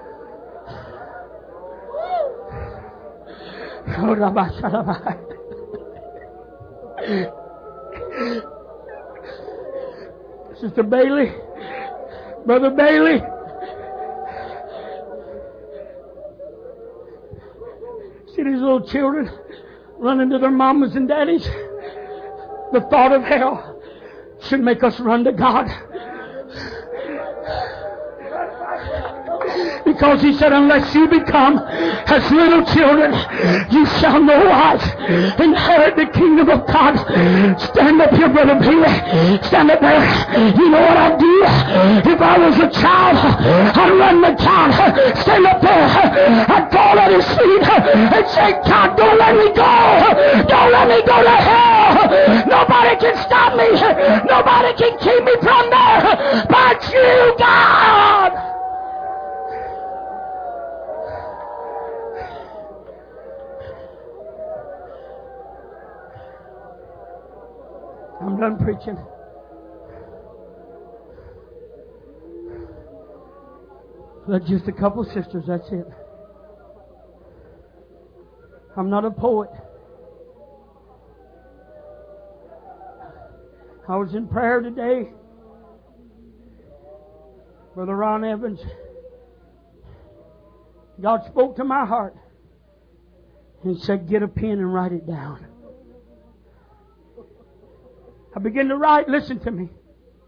Sister Bailey, Brother Bailey, see these little children running to their mamas and daddies. The thought of hell should make us run to God. Because He said, unless you become as little children, you shall no wise inherit the kingdom of God. Stand up here, Brother Bailey. Stand up there. You know what I'd do? If I was a child, I'd run the town. Stand up there. I'd fall at His feet and say, God, don't let me go. Don't let me go to hell. Nobody can stop me. Nobody can keep me from there but you, God. I'm done preaching. But just a couple sisters, that's it. I'm not a poet. I was in prayer today. Brother Ron Evans. God spoke to my heart and said, get a pen and write it down. I began to write, listen to me.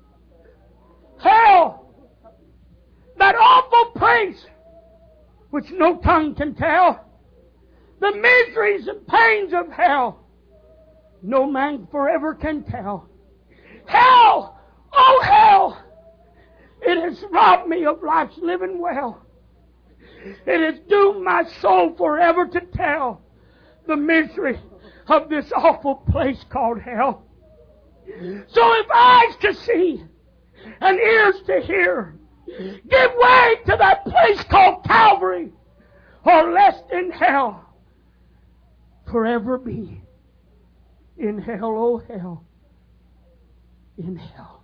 Hell, that awful place which no tongue can tell, the miseries and pains of hell, no man forever can tell. Hell, oh hell, it has robbed me of life's living well. It has doomed my soul forever to tell the misery of this awful place called hell. So if eyes to see and ears to hear, give way to that place called Calvary, or lest in hell forever be. In hell, oh hell, in hell.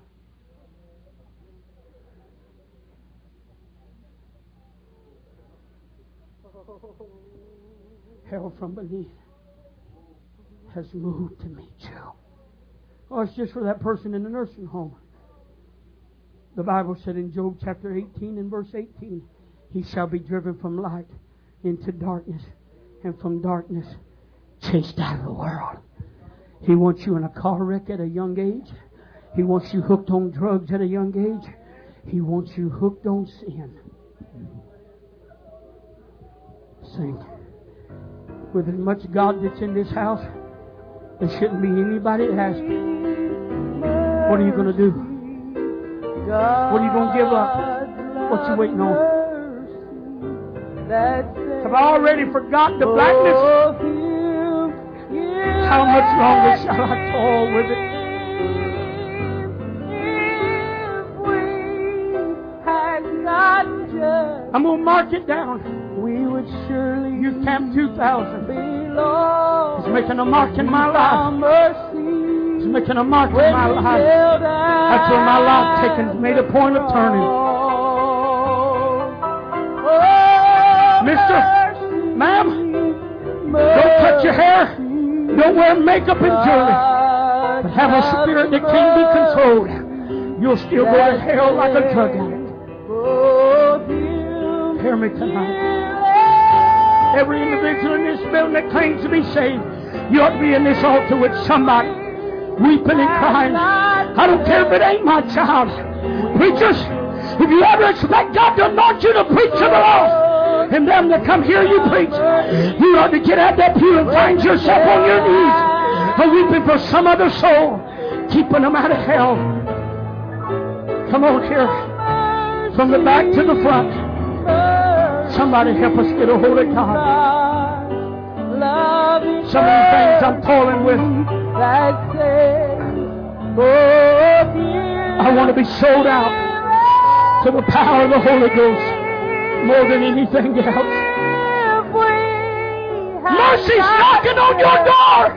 Hell from beneath has moved to meet you. Oh, it's just for that person in the nursing home. The Bible said in Job chapter 18 and verse 18, he shall be driven from light into darkness, and from darkness chased out of the world. He wants you in a car wreck at a young age. He wants you hooked on drugs at a young age. He wants you hooked on sin. sing. With as much God that's in this house, there shouldn't be anybody that asks, what are you going to do? What are you going to give up? What you waiting on? Have I already forgotten the blackness? How much longer shall I toil with it? I'm going to mark it down. We would surely Youth Camp 2000 belong. is making a mark in my life. Mercy. It's making a mark in my life. That's where my life taken made a point of turning. Mister, ma'am, don't cut your hair. Don't wear makeup and jewelry. But have a spirit that can't be controlled. You'll still go to hell like a drug addict. Hear me tonight. Every individual in this building that claims to be saved, you ought to be in this altar with somebody weeping and crying. I don't care if it ain't my child. Preachers, if you ever expect God to anoint you to preach to the lost and them that come hear you preach, you ought to get out that pew and find yourself on your knees weeping for some other soul, keeping them out of hell. Come on here. From the back to the front. Somebody help us get a hold of God. Some of these things I'm toiling with. I want to be sold out to the power of the Holy Ghost more than anything else. Mercy's knocking on your door.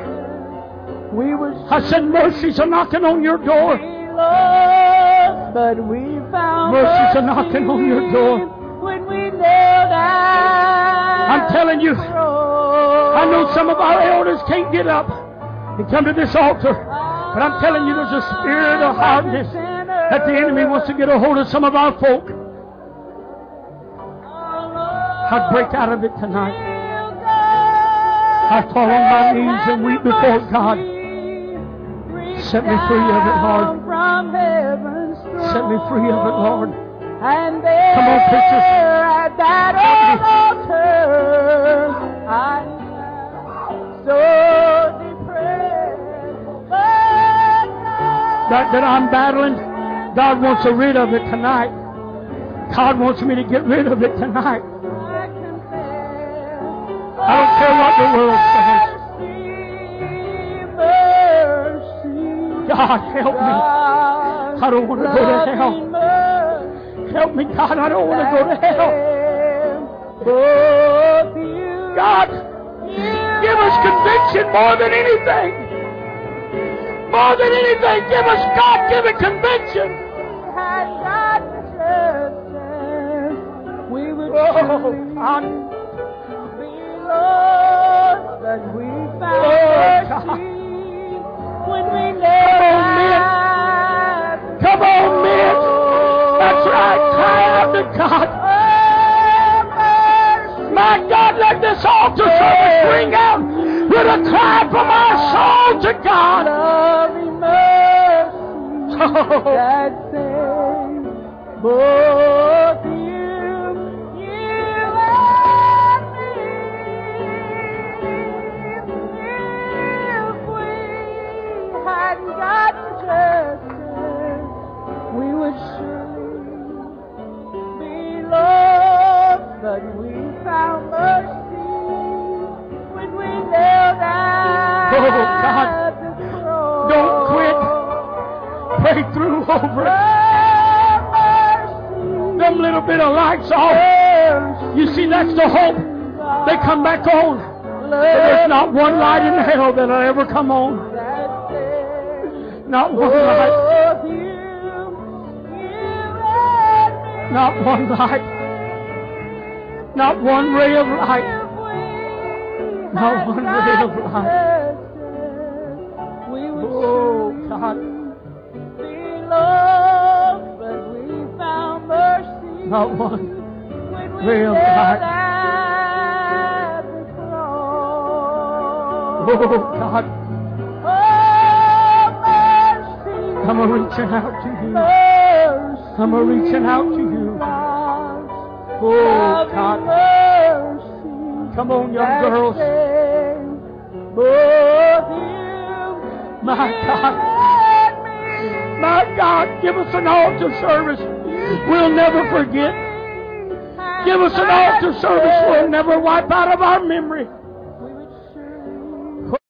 I said mercies are knocking on your door. But we found mercies are knocking on your door. When we knelt at I'm telling you, I know some of our elders can't get up and come to this altar, but I'm telling you there's a spirit of hardness that the enemy wants to get a hold of some of our folk. I'd break out of it tonight. I fall on my knees and weep before God. Set me free of it, Lord. Set me free of it, Lord. And there come on, preachers. At that altar, I am so depressed. That I'm battling, God wants to rid of it tonight. God wants me to get rid of it tonight. I don't care what the world says. God, help me. I don't want to go to hell. Help me, God. I don't want to go to hell. God, give us conviction more than anything. More than anything, give us God-given conviction. Oh, God. That we found when we Come on, men. That's right. Cry out to God. My God, let this altar service ring out with a cry from our soul to God. That saves both you and me. If we had got justice, we would surely be lost, but we found mercy when we knelt at God. the cross. Don't quit. Pray through over it. Them little bit of lights off. You see, that's the hope. They come back on. But there's not one light in hell that'll ever come on. Not one light. Not one light. Not one ray of light. Not one ray of light. Oh, God. But we found mercy. Not one ray of light. Oh, God. I'm reaching out to you. I'm reaching out to you. Oh, God. Come on, young girls. My God, give us an altar service we'll never forget. Give us an altar service we'll never wipe out of our memory.